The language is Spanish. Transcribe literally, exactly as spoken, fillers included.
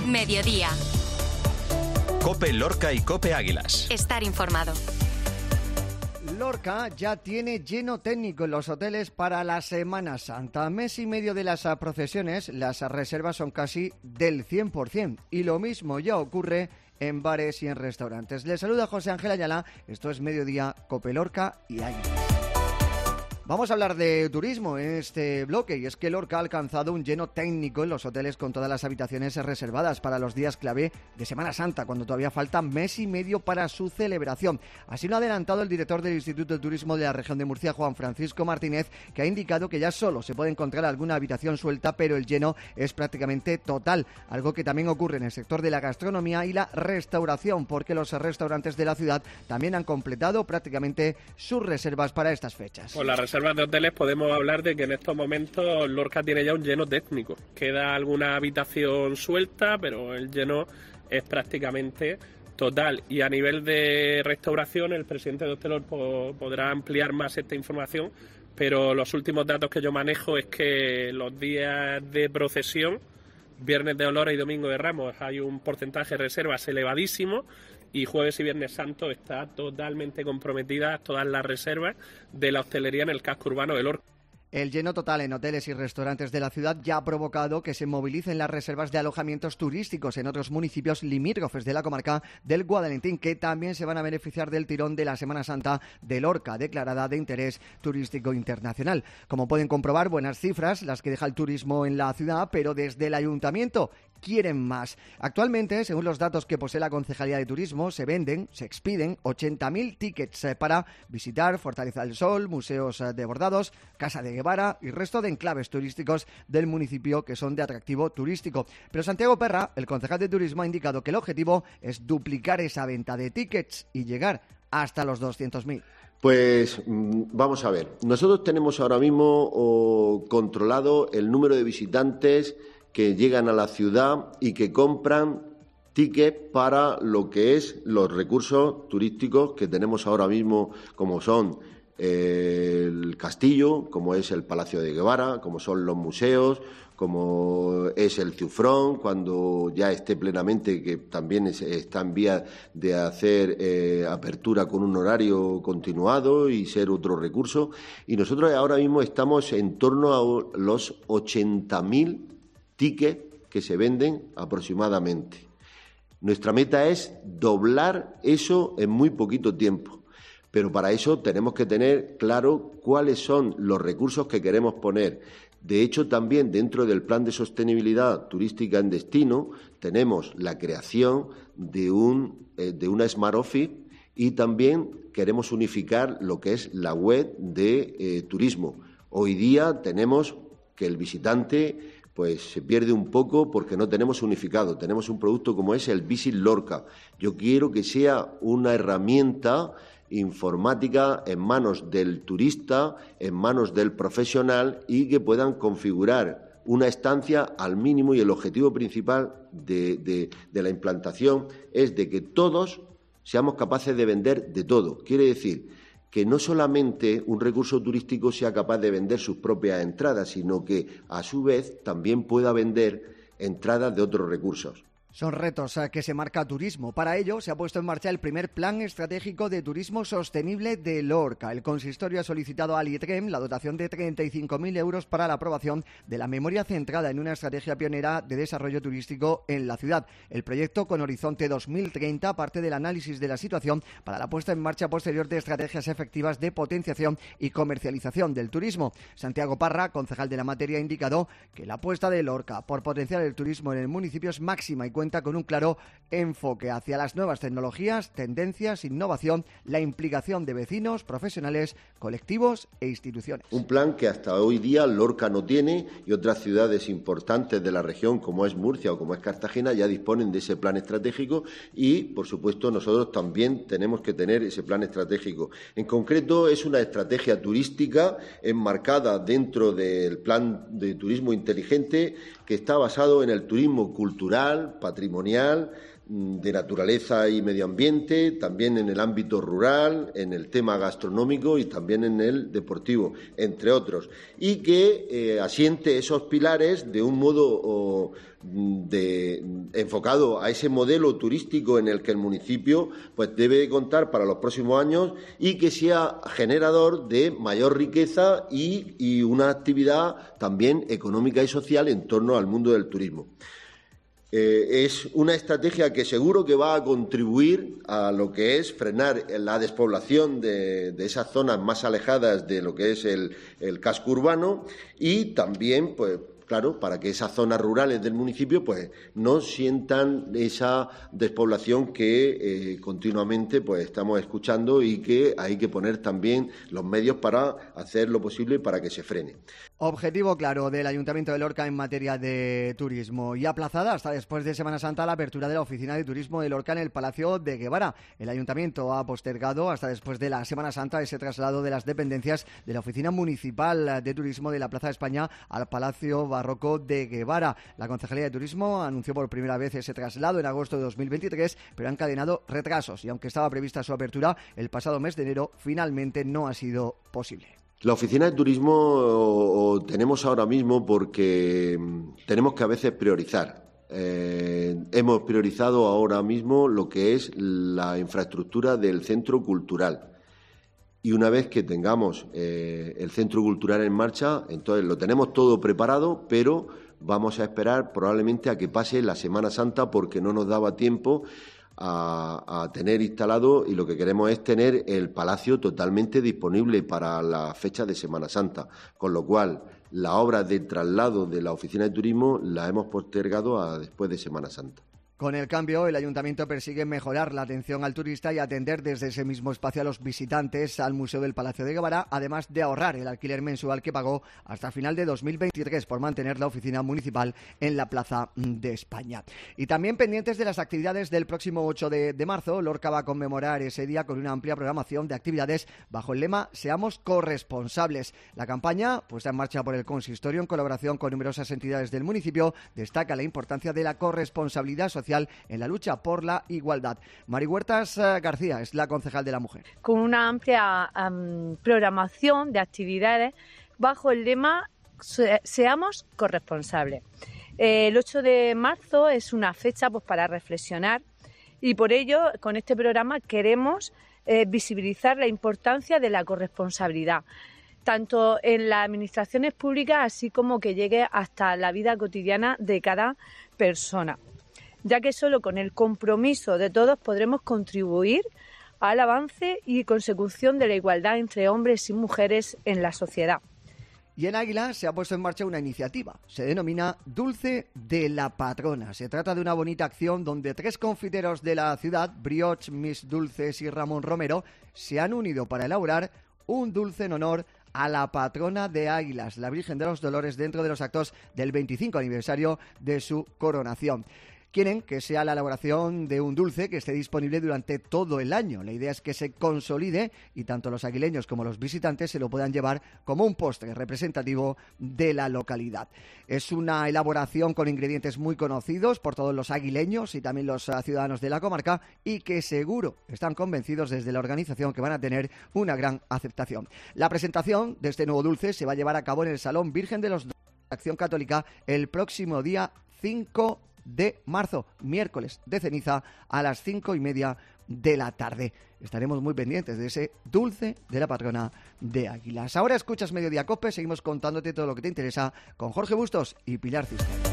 Mediodía. COPE Lorca y COPE Águilas. Estar informado. Lorca ya tiene lleno técnico en los hoteles para la Semana Santa. A mes y medio de las procesiones, las reservas son casi del cien por ciento. Y lo mismo ya ocurre en bares y en restaurantes. Les saluda José Ángel Ayala. Esto es Mediodía, COPE Lorca y Águilas. Vamos a hablar de turismo en este bloque, y es que Lorca ha alcanzado un lleno técnico en los hoteles con todas las habitaciones reservadas para los días clave de Semana Santa, cuando todavía falta mes y medio para su celebración. Así lo ha adelantado el director del Instituto de Turismo de la región de Murcia, Juan Francisco Martínez, que ha indicado que ya solo se puede encontrar alguna habitación suelta, pero el lleno es prácticamente total, algo que también ocurre en el sector de la gastronomía y la restauración, porque los restaurantes de la ciudad también han completado prácticamente sus reservas para estas fechas. Con la reservas de hoteles podemos hablar de que en estos momentos Lorca tiene ya un lleno técnico. Queda alguna habitación suelta, pero el lleno es prácticamente total. Y a nivel de restauración, el presidente de Hostelor po- podrá ampliar más esta información, pero los últimos datos que yo manejo es que los días de procesión, Viernes de Dolores y Domingo de Ramos, hay un porcentaje de reservas elevadísimo, y Jueves y Viernes Santo está totalmente comprometidas todas las reservas de la hostelería en el casco urbano de Lorca. El lleno total en hoteles y restaurantes de la ciudad ya ha provocado que se movilicen las reservas de alojamientos turísticos en otros municipios limítrofes de la comarca del Guadalentín, que también se van a beneficiar del tirón de la Semana Santa de Lorca, declarada de interés turístico internacional. Como pueden comprobar, buenas cifras las que deja el turismo en la ciudad, pero desde el ayuntamiento quieren más. Actualmente, según los datos que posee la Concejalía de Turismo, se venden, se expiden ochenta mil tickets para visitar Fortaleza del Sol, museos de bordados, Casa de Guevara y resto de enclaves turísticos del municipio que son de atractivo turístico. Pero Santiago Perra, el concejal de Turismo, ha indicado que el objetivo es duplicar esa venta de tickets y llegar hasta los doscientos mil. Pues vamos a ver, nosotros tenemos ahora mismo oh, controlado el número de visitantes que llegan a la ciudad y que compran tickets para lo que es los recursos turísticos que tenemos ahora mismo, como son eh, el castillo, como es el Palacio de Guevara, como son los museos, como es el Ciufrón, cuando ya esté plenamente, que también es, está en vía de hacer eh, apertura con un horario continuado y ser otro recurso. Y nosotros ahora mismo estamos en torno a los ochenta mil tickets que se venden aproximadamente. Nuestra meta es doblar eso en muy poquito tiempo, pero para eso tenemos que tener claro cuáles son los recursos que queremos poner. De hecho, también dentro del Plan de Sostenibilidad Turística en Destino tenemos la creación de, un, eh, de una Smart Office, y también queremos unificar lo que es la web de eh, turismo. Hoy día tenemos que el visitante pues se pierde un poco porque no tenemos unificado. Tenemos un producto como es el Visit Lorca. Yo quiero que sea una herramienta informática en manos del turista, en manos del profesional, y que puedan configurar una estancia al mínimo, y el objetivo principal de, de, de la implantación es de que todos seamos capaces de vender de todo. Quiere decir que no solamente un recurso turístico sea capaz de vender sus propias entradas, sino que, a su vez, también pueda vender entradas de otros recursos. Son retos que se marca Turismo. Para ello se ha puesto en marcha el primer Plan Estratégico de Turismo Sostenible de Lorca. El consistorio ha solicitado al ITREM la dotación de treinta y cinco mil euros para la aprobación de la memoria centrada en una estrategia pionera de desarrollo turístico en la ciudad. El proyecto, con horizonte dos mil treinta, parte del análisis de la situación para la puesta en marcha posterior de estrategias efectivas de potenciación y comercialización del turismo. Santiago Parra, concejal de la materia, ha indicado que la apuesta de Lorca por potenciar el turismo en el municipio es máxima y cuenta con un claro enfoque hacia las nuevas tecnologías, tendencias, innovación, la implicación de vecinos, profesionales, colectivos e instituciones. Un plan que hasta hoy día Lorca no tiene, y otras ciudades importantes de la región, como es Murcia o como es Cartagena, ya disponen de ese plan estratégico, y, por supuesto, nosotros también tenemos que tener ese plan estratégico. En concreto, es una estrategia turística enmarcada dentro del plan de turismo inteligente, que está basado en el turismo cultural, patrimonial, de naturaleza y medio ambiente, también en el ámbito rural, en el tema gastronómico y también en el deportivo, entre otros, y que eh, asiente esos pilares de un modo o, de, enfocado a ese modelo turístico en el que el municipio pues debe de contar para los próximos años y que sea generador de mayor riqueza y, y una actividad también económica y social en torno al mundo del turismo. Eh, es una estrategia que seguro que va a contribuir a lo que es frenar la despoblación de, de esas zonas más alejadas de lo que es el, el casco urbano y también, pues, claro, para que esas zonas rurales del municipio pues no sientan esa despoblación que eh, continuamente pues estamos escuchando y que hay que poner también los medios para hacer lo posible para que se frene. Objetivo claro del Ayuntamiento de Lorca en materia de turismo y aplazada hasta después de Semana Santa la apertura de la Oficina de Turismo de Lorca en el Palacio de Guevara. El Ayuntamiento ha postergado hasta después de la Semana Santa ese traslado de las dependencias de la Oficina Municipal de Turismo de la Plaza de España al Palacio Barroco de Guevara. La Concejalía de Turismo anunció por primera vez ese traslado en agosto de dos mil veintitrés, pero ha encadenado retrasos y aunque estaba prevista su apertura el pasado mes de enero, finalmente no ha sido posible. La oficina de turismo o, o tenemos ahora mismo porque tenemos que a veces priorizar. Eh, hemos priorizado ahora mismo lo que es la infraestructura del centro cultural. Y una vez que tengamos eh, el centro cultural en marcha, entonces lo tenemos todo preparado, pero vamos a esperar probablemente a que pase la Semana Santa porque no nos daba tiempo A, a tener instalado y lo que queremos es tener el palacio totalmente disponible para la fecha de Semana Santa, con lo cual la obra de traslado de la oficina de turismo la hemos postergado a después de Semana Santa. Con el cambio, el Ayuntamiento persigue mejorar la atención al turista y atender desde ese mismo espacio a los visitantes al Museo del Palacio de Guevara, además de ahorrar el alquiler mensual que pagó hasta final de dos mil veintitrés por mantener la oficina municipal en la Plaza de España. Y también pendientes de las actividades del próximo ocho de marzo, Lorca va a conmemorar ese día con una amplia programación de actividades bajo el lema Seamos corresponsables. La campaña, puesta en marcha por el Consistorio en colaboración con numerosas entidades del municipio, destaca la importancia de la corresponsabilidad social en la lucha por la igualdad. Mari Huertas García es la concejal de la mujer. Con una amplia um, programación de actividades bajo el lema Seamos corresponsables. Eh, el ocho de marzo es una fecha pues, para reflexionar y por ello con este programa queremos eh, visibilizar la importancia de la corresponsabilidad, tanto en las administraciones públicas así como que llegue hasta la vida cotidiana de cada persona, ya que solo con el compromiso de todos podremos contribuir al avance y consecución de la igualdad entre hombres y mujeres en la sociedad. Y en Águila se ha puesto en marcha una iniciativa. Se denomina Dulce de la Patrona. Se trata de una bonita acción donde tres confiteros de la ciudad, Brioche, Mis Dulces y Ramón Romero, se han unido para elaborar un dulce en honor a la patrona de Águilas, la Virgen de los Dolores, dentro de los actos del veinticinco aniversario de su coronación. Quieren que sea la elaboración de un dulce que esté disponible durante todo el año. La idea es que se consolide y tanto los aguileños como los visitantes se lo puedan llevar como un postre representativo de la localidad. Es una elaboración con ingredientes muy conocidos por todos los aguileños y también los ciudadanos de la comarca y que seguro están convencidos desde la organización que van a tener una gran aceptación. La presentación de este nuevo dulce se va a llevar a cabo en el Salón Virgen de los Dolores de Acción Católica el próximo día cinco de marzo, miércoles de ceniza, a las cinco y media de la tarde. Estaremos muy pendientes de ese dulce de la patrona de Águilas. Ahora escuchas Mediodía Cope, seguimos contándote todo lo que te interesa con Jorge Bustos y Pilar Cisneros.